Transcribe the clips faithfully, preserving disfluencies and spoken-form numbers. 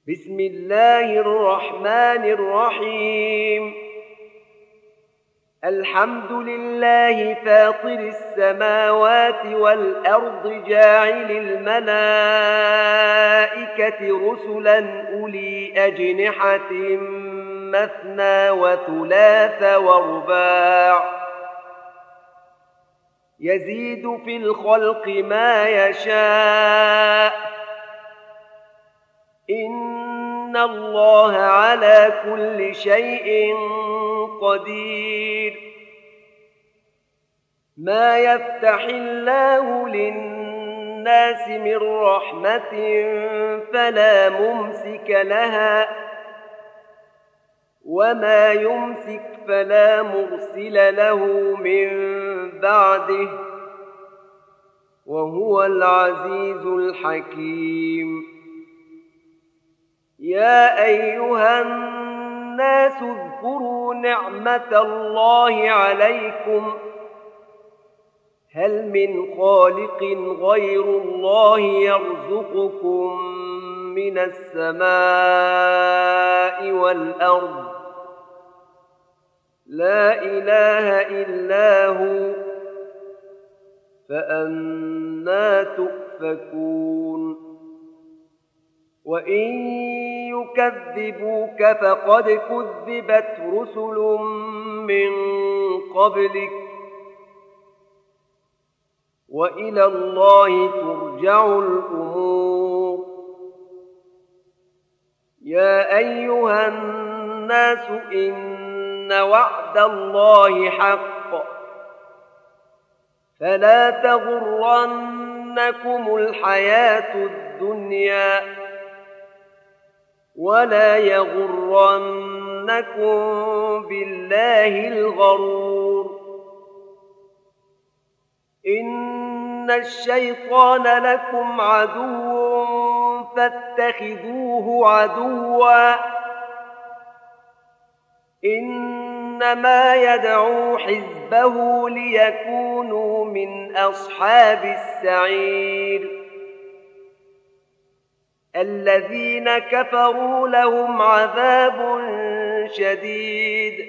بسم الله الرحمن الرحيم. الحمد لله فاطر السماوات والأرض جاعل الملائكة رسلا أولي أجنحة مثنى وثلاث ورباع يزيد في الخلق ما يشاء إن الله على كل شيء قدير. ما يفتح الله للناس من رحمة فلا ممسك لها وما يمسك فلا مرسل له من بعده وهو العزيز الحكيم. يا أيها الناس اذكروا نعمة الله عليكم هل من خالق غير الله يرزقكم من السماء والأرض لا إله إلا هو فأنى تؤفكون. وإن يكذبوك فقد كذبت رسل من قبلك وإلى الله ترجع الأمور. يا أيها الناس إن وعد الله حق فلا تغرنكم الحياة الدنيا ولا يغرنكم بالله الغرور. إن الشيطان لكم عدو فاتخذوه عدوا إنما يدعو حزبه ليكونوا من أصحاب السعير. الذين كفروا لهم عذاب شديد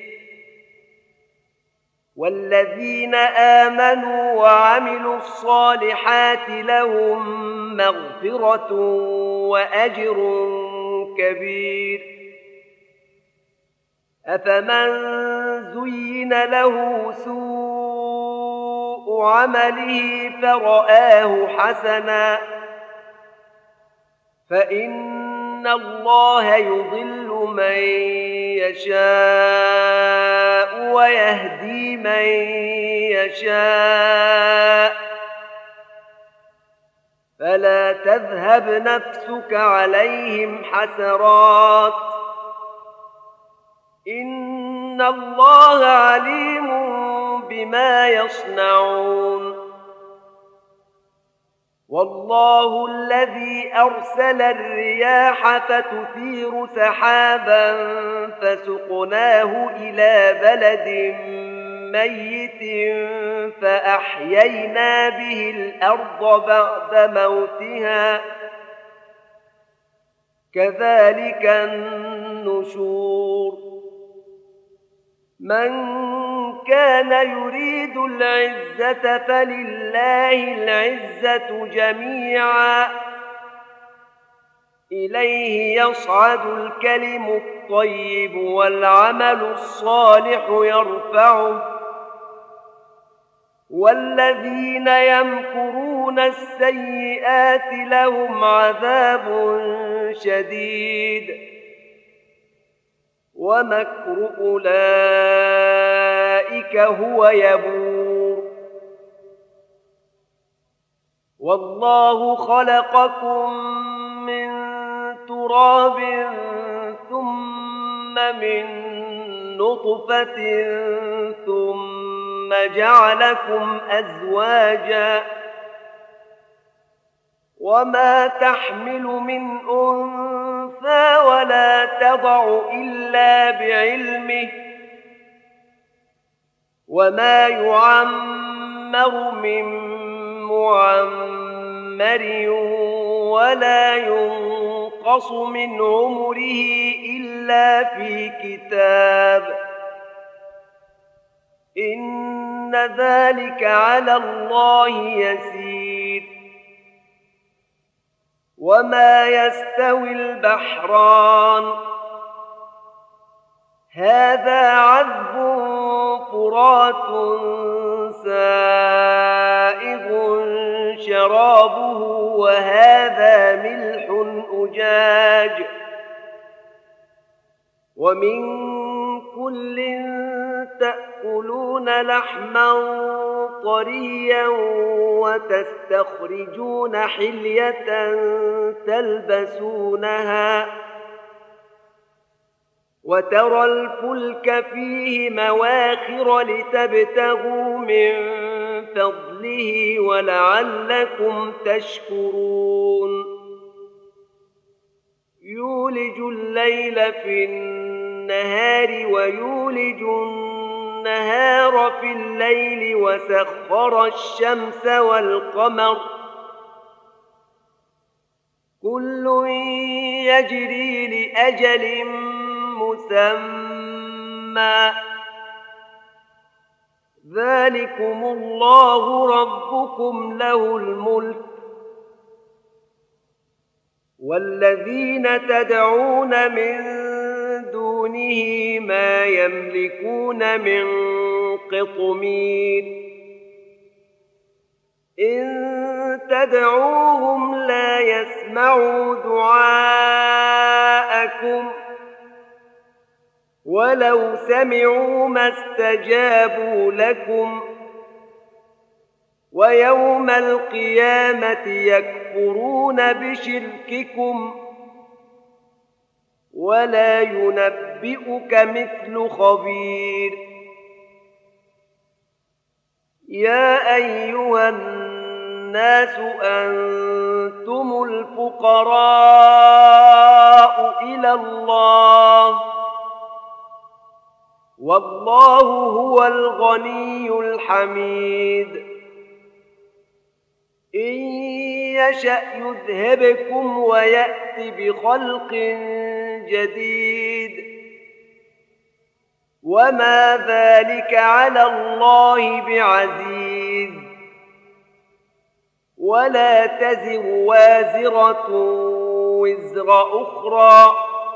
والذين آمنوا وعملوا الصالحات لهم مغفرة وأجر كبير. أفمن زين له سوء عمله فرآه حسنا فإن الله يضل من يشاء ويهدي من يشاء فلا تذهب نفسك عليهم حسرات إن الله عليم بما يصنعون. والله الذي أرسل الرياح فتثير سحابا فسقناه إلى بلد ميت فأحيينا به الأرض بعد موتها كذلك النشور. من كان يريد العزة فلله العزة جميعا إليه يصعد الكلم الطيب والعمل الصالح يرفعه والذين يمكرون السيئات لهم عذاب شديد ومكر أولئك هو يبور. والله خلقكم من تراب ثم من نطفة ثم جعلكم أزواجا وما تحمل من أنثى ولا تضع إلا بعلمه وما يعمر من معمر ولا ينقص ينقص من عمره إلا في كتاب إن ذلك على الله يسير. وما يستوي البحران هذا عذب فرات سائغ شرابه وهذا ملح أجاج ومن كل تأكلون لحما طريا وتستخرجون حلية تلبسونها وترى الفلك فيه مواخر لتبتغوا من فضله ولعلكم تشكرون. يولج الليل في النهار ويولج النهار في الليل وسخر الشمس والقمر كل يجري لأجل مسمى ذلكم الله ربكم له الملك والذين تدعون من دونه ما يملكون من قطمير إن تدعوهم لا يسمعوا دعاءكم ولو سمعوا ما استجابوا لكم ويوم القيامة يكفرون بشرككم ولا ينبئك مثل خبير. يا أيها الناس أنتم الفقراء إلى الله والله هو الغني الحميد. إن يشأ يذهبكم ويأت بخلق جديد وما ذلك على الله بعزيز. ولا تزر وازرة وزر أخرى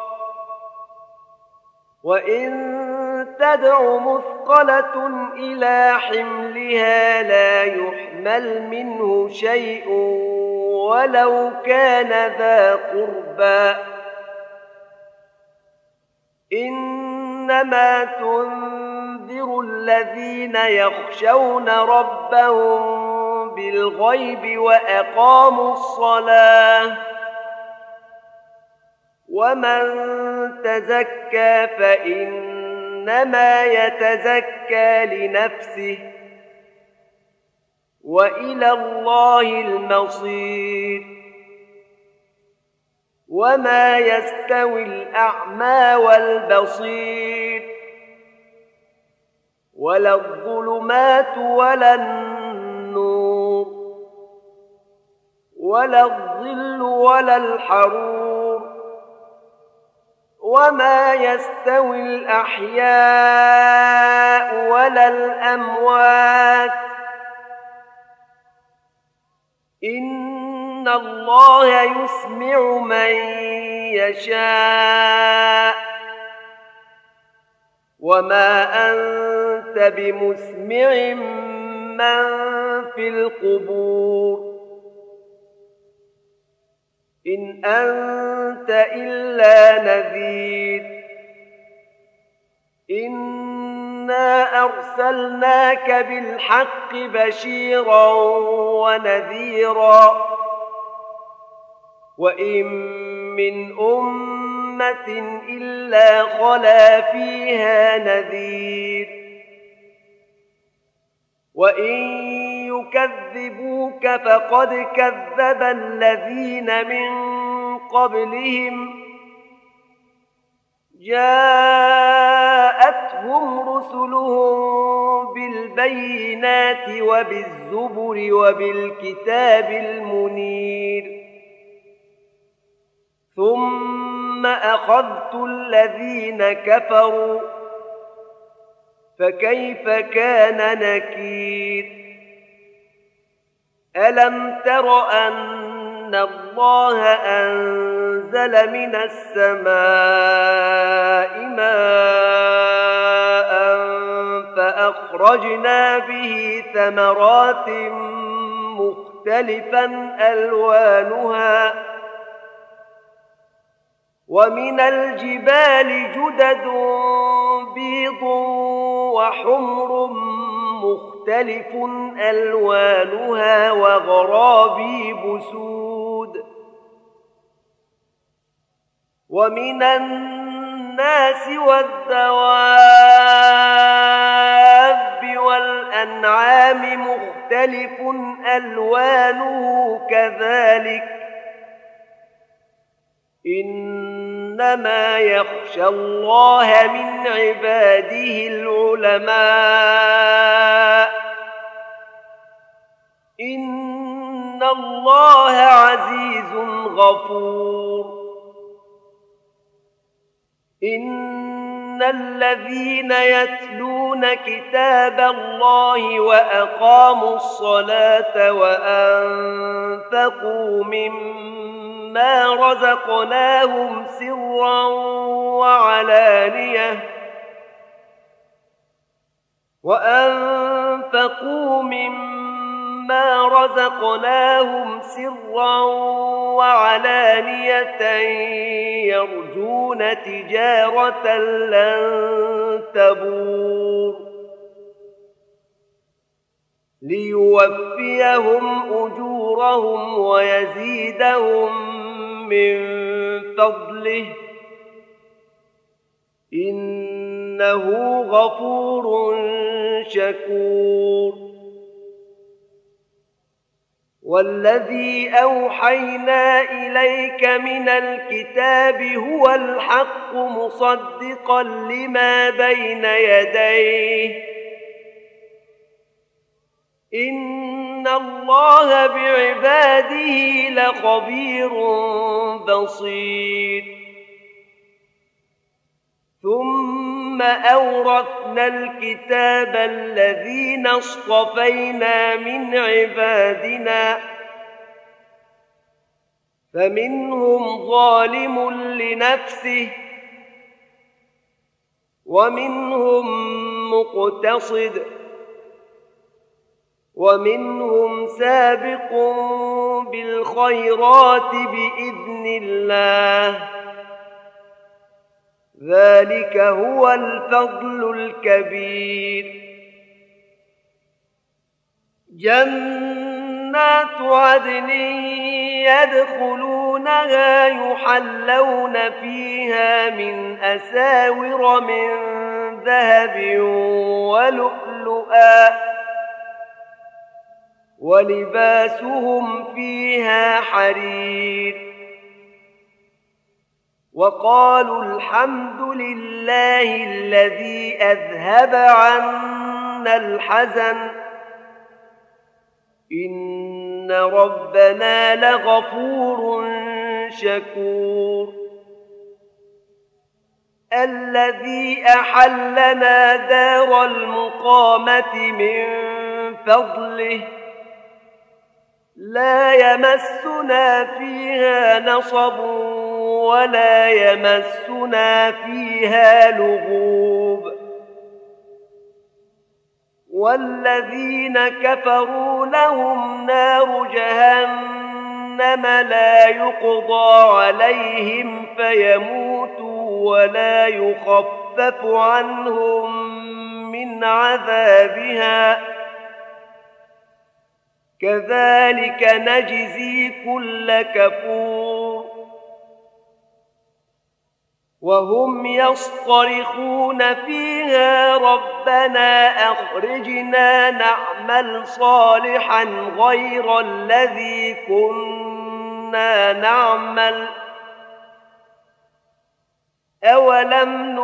وإن تدع مثقلة إلى حملها لا يحمل منه شيء ولو كان ذا قربى إنما تنذر الذين يخشون ربهم بالغيب وأقاموا الصلاة ومن تزكى فإنما يتزكى لنفسه وإلى الله المصير. وما يستوي الأعمى والبصير ولا الظلمات ولا النور ولا الظل ولا الحرور وما يستوي الأحياء ولا الأموات إن الله يسمع من يشاء وما أنت بمسمع من في القبور إن أنت إلا نذير. إنا أرسلناك بالحق بشيرا ونذيرا وإن من أمة إلا خلا فيها نذير وإن يكذبوك فقد كذب الذين من قبلهم جاءتهم رسلهم بالبينات وبالزبر وبالكتاب المنير ثم أخذت الذين كفروا فكيف كان نكير ألم تر أن الله أنزل من السماء ماء فأخرجنا به ثمرات مختلفا ألوانها ومن الجبال جدد بيض وحمر مختلف ألوانها وغرابيب سود ومن الناس والدواب والأنعام مختلف ألوانه كذلك إنما يخشى الله من عباده العلماء إن الله عزيز غفور إن الذين يتلون كتاب الله وأقاموا الصلاة وأنفقوا مما رزقناهم سرا وعلانية وأنفقوا مما رزقناهم سرا وعلانية يرجون تجارة لن تبور ليوفيهم أجورهم ويزيدهم من فضله إنه غفور شكور والذي أوحينا إليك من الكتاب هو الحق مصدقا لما بين يديه إن الله بعباده لخبير بصير ثم أورثنا الكتاب الذين اصطفينا من عبادنا فمنهم ظالم لنفسه ومنهم مقتصد ومنهم سابق بالخيرات بإذن الله ذلك هو الفضل الكبير جنات عدن يدخلونها يحلون فيها من أساور من ذهب ولؤلؤا ولباسهم فيها حرير وقالوا الحمد لله الذي أذهب عنا الحزن إن ربنا لغفور شكور الذي أحلنا دار المقامة من فضله لا يمسنا فيها نصب ولا يمسنا فيها لغوب والذين كفروا لهم نار جهنم لا يقضى عليهم فيموتوا ولا يخفف عنهم من عذابها كذلك نجزي كل كفور وهم يصطرخون فيها ربنا أخرجنا نعمل صالحا غير الذي كنا نعمل أولم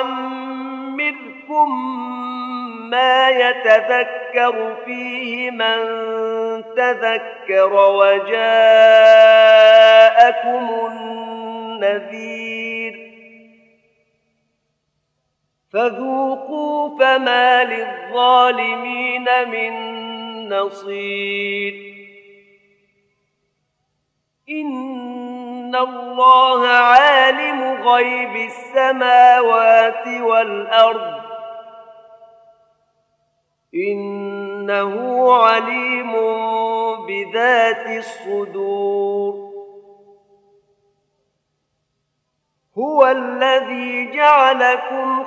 نعمركم ما يتذكر فيه من تذكر وجاءكم النذير نذير فذوقوا فما للظالمين من نصير إن الله عالم غيب السماوات والأرض إنه عليم بذات الصدور هو الذي جعلكم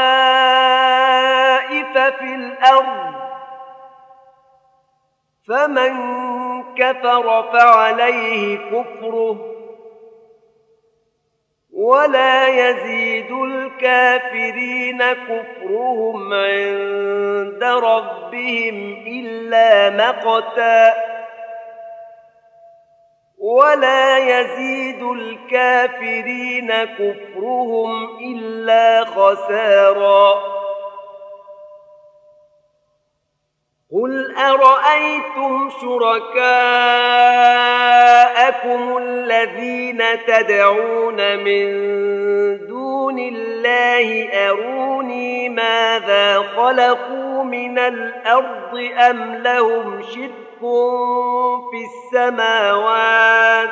خلائف في الأرض فمن كفر فعليه كفره ولا يزيد الكافرين كفرهم عند ربهم إلا مقتا ولا يزيد الكافرين كفرهم إلا خسارا قل أرأيتم شركاءكم الذين تدعون من دون الله أروني ماذا خلقوا من الأرض أم لهم شرك في السماوات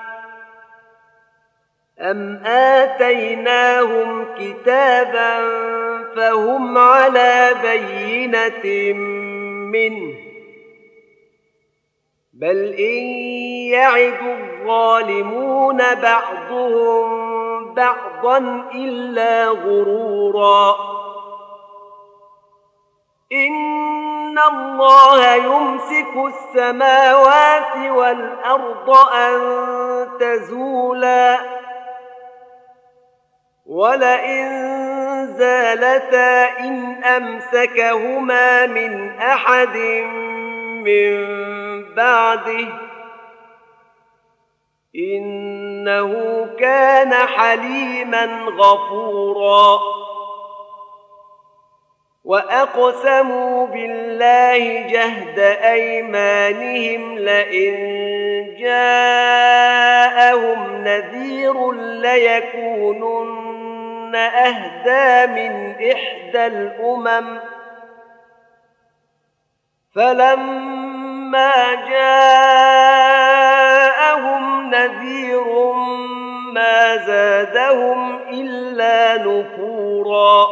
أم آتيناهم كتابا فهم على بينة منه بل إن يعد الظالمون بعضهم بعضا إلا غرورا إن الله يمسك السماوات والأرض أن تزولا ولئن زالتا إن أمسكهما من أحد من بعده إنه كان حليما غفورا وأقسموا بالله جهد أيمانهم لئن جاءهم نذير ليكونن أهدى من إحدى الأمم فلما جاءهم نذير ما زادهم إلا نفورا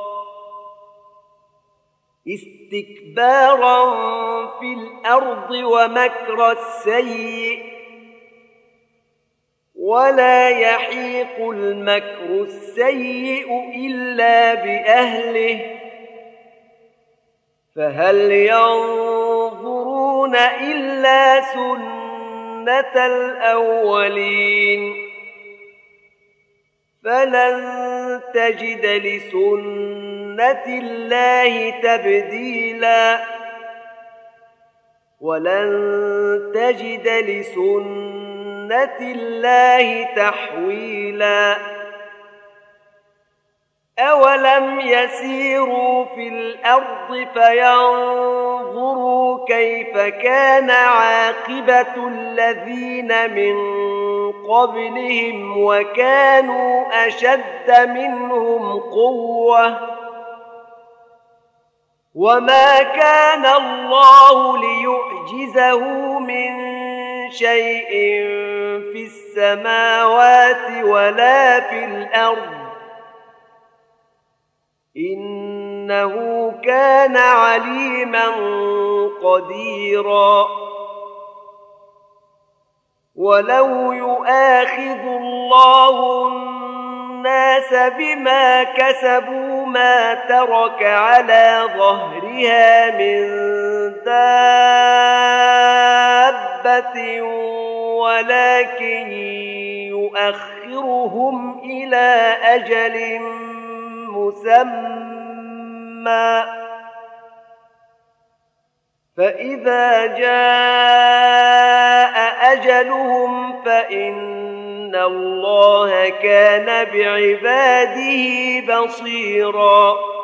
استكبارا في الأرض ومكر السيء ولا يحيق المكر السيء إلا بأهله فهل ينظرون إلا سنة الأولين فلن تجد لسنة الله تبديلا ولن تجد لسنة الله تحويلا أولم يسيروا في الأرض فينظروا كيف كان عاقبة الذين من قبلهم وكانوا أشد منهم قوة وما كان الله ليعجزه من شيء في السماوات ولا في الأرض إنه كان عليما قديرا ولو يؤاخذ الله الناس بما كسبوا ما ترك على ظهرها من دابة ولكن يؤخرهم إلى أجل مسمى فإذا جاء أجلهم فإن الله كان بعباده بصيراً